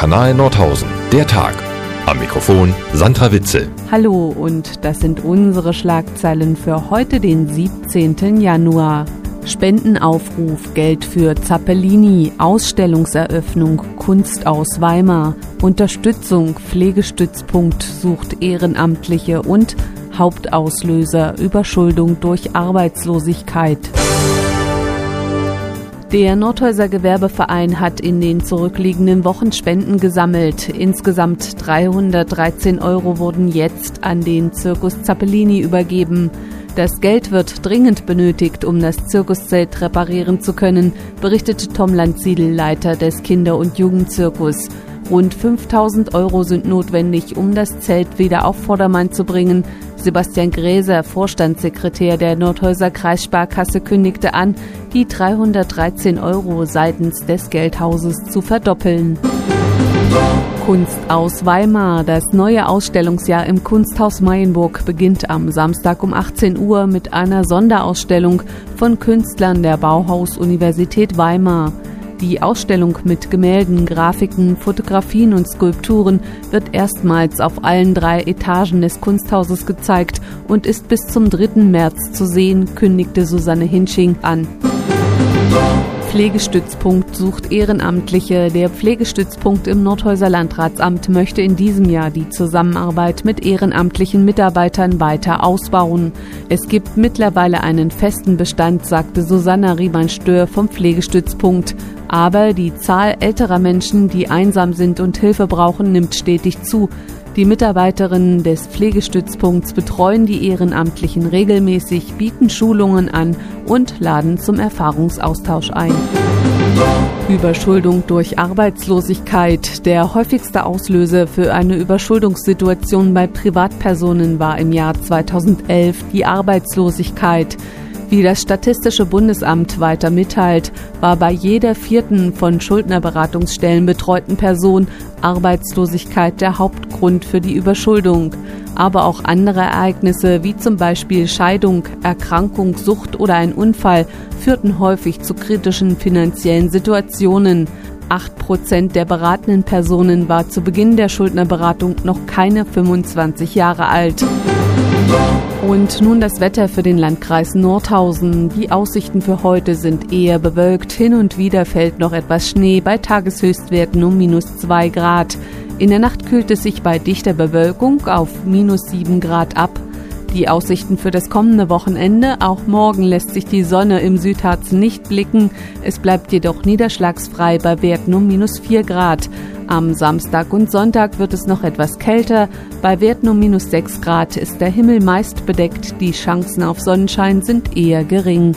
Kanal Nordhausen. Der Tag. Am Mikrofon Sandra Witzel. Hallo, und das sind unsere Schlagzeilen für heute, den 17. Januar. Spendenaufruf, Geld für Zappellini, Ausstellungseröffnung, Kunst aus Weimar, Unterstützung, Pflegestützpunkt sucht Ehrenamtliche und Hauptauslöser, Überschuldung durch Arbeitslosigkeit. Der Nordhäuser Gewerbeverein hat in den zurückliegenden Wochen Spenden gesammelt. Insgesamt 313 € wurden jetzt an den Circus Zappellini übergeben. Das Geld wird dringend benötigt, um das Zirkuszelt reparieren zu können, berichtete Tom Landsiedel, Leiter des Kinder- und Jugendzirkus. Rund 5.000 € sind notwendig, um das Zelt wieder auf Vordermann zu bringen. Sebastian Gräser, Vorstandssekretär der Nordhäuser Kreissparkasse, kündigte an, die 313 € seitens des Geldhauses zu verdoppeln. Kunst aus Weimar. Das neue Ausstellungsjahr im Kunsthaus Mayenburg beginnt am Samstag um 18 Uhr mit einer Sonderausstellung von Künstlern der Bauhaus-Universität Weimar. Die Ausstellung mit Gemälden, Grafiken, Fotografien und Skulpturen wird erstmals auf allen 3 Etagen des Kunsthauses gezeigt und ist bis zum 3. März zu sehen, kündigte Susanne Hinsching an. Pflegestützpunkt sucht Ehrenamtliche. Der Pflegestützpunkt im Nordhäuser Landratsamt möchte in diesem Jahr die Zusammenarbeit mit ehrenamtlichen Mitarbeitern weiter ausbauen. Es gibt mittlerweile einen festen Bestand, sagte Susanna Riemann-Stör vom Pflegestützpunkt. Aber die Zahl älterer Menschen, die einsam sind und Hilfe brauchen, nimmt stetig zu. Die Mitarbeiterinnen des Pflegestützpunkts betreuen die Ehrenamtlichen regelmäßig, bieten Schulungen an und laden zum Erfahrungsaustausch ein. Überschuldung durch Arbeitslosigkeit. Der häufigste Auslöser für eine Überschuldungssituation bei Privatpersonen war im Jahr 2011 die Arbeitslosigkeit. Wie das Statistische Bundesamt weiter mitteilt, war bei jeder 4. von Schuldnerberatungsstellen betreuten Person Arbeitslosigkeit der Hauptgrund für die Überschuldung. Aber auch andere Ereignisse wie zum Beispiel Scheidung, Erkrankung, Sucht oder ein Unfall führten häufig zu kritischen finanziellen Situationen. 8% der beratenden Personen war zu Beginn der Schuldnerberatung noch keine 25 Jahre alt. Und nun das Wetter für den Landkreis Nordhausen. Die Aussichten für heute sind eher bewölkt. Hin und wieder fällt noch etwas Schnee bei Tageshöchstwerten um -2 Grad. In der Nacht kühlt es sich bei dichter Bewölkung auf -7 Grad ab. Die Aussichten für das kommende Wochenende: auch morgen lässt sich die Sonne im Südharz nicht blicken. Es bleibt jedoch niederschlagsfrei bei Werten um -4 Grad. Am Samstag und Sonntag wird es noch etwas kälter. Bei Werten um -6 Grad ist der Himmel meist bedeckt. Die Chancen auf Sonnenschein sind eher gering.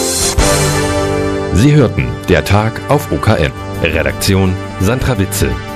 Sie hörten Der Tag auf OKN. Redaktion Sandra Witzel.